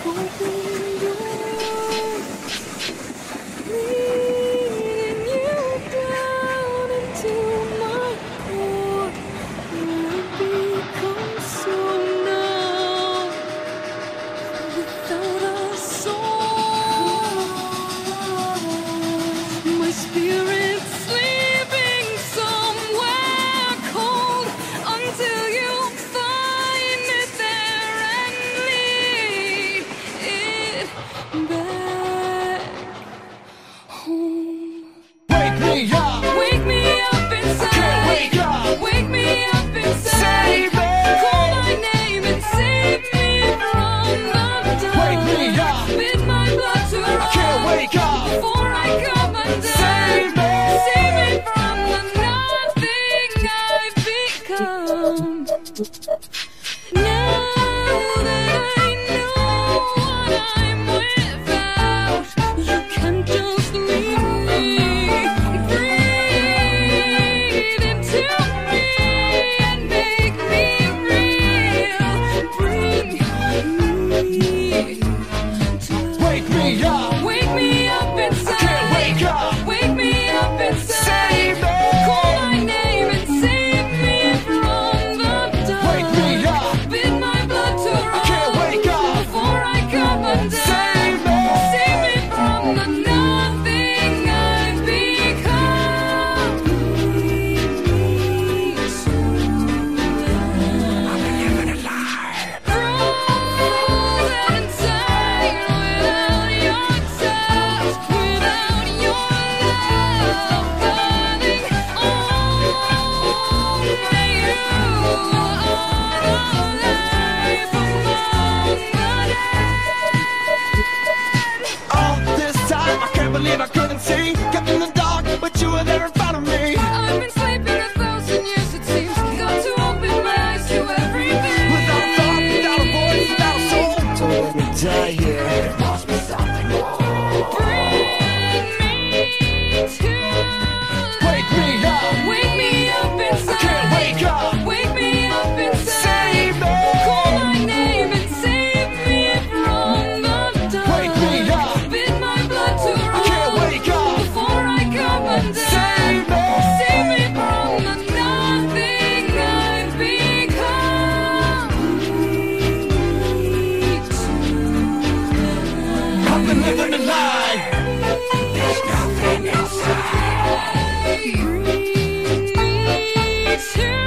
believe I couldn't see. Kept in the dark, but you were there in front of me. I've been sleeping 1,000 years, it seems. Got to open my eyes to everything. Without a thought, without a voice, without a soul. So let me die here. There must be something more. Bring me to life. Wake me up. Wake me up inside. I can't wake up. Wake me up inside. Save me. Call my name and save me from the dark. Wake me up. Bid my blood to run. I can't wake up. Before I come undone. Save me. Save me from the nothing I've become. I've been living a lie. There's nothing inside. Bring me to